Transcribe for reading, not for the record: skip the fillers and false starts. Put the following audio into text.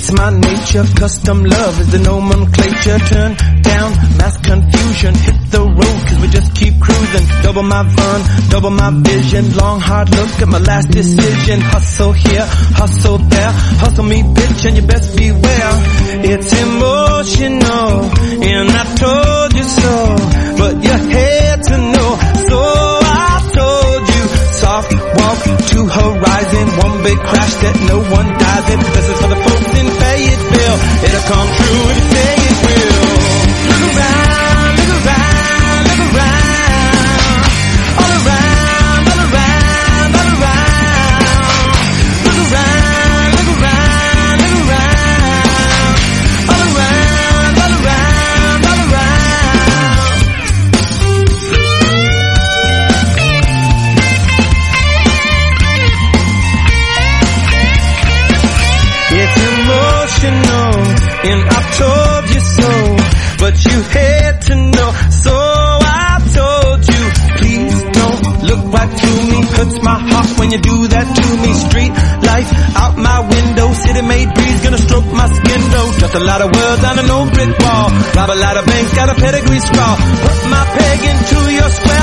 It's my nature, custom love is the nomenclature. Turn down mass confusion, hit the road cause we just keep cruising. Double my fun, double my vision. Long hard look at my last decision. Hustle here, hustle there, hustle me bitch and you best beware. It's emotional and I told you so, but you had to know, so I told you. Soft walk to horizon, one big crash that no one dies in. This is for the folks in Fayetteville, it'll come true if you say it will. Look around, look around, look around. All around, all around, all around. Look around, look around, look around. All around, all around, all around. It's emotional, and I told you so, but you had to know, so I told you. Please don't look right through me, hurts my heart when you do that to me. Street life out my window, city made breeze gonna stroke my skin though. Just a lot of words on an old brick wall, rob a lot of banks, got a pedigree scrawl. Put my peg into your square.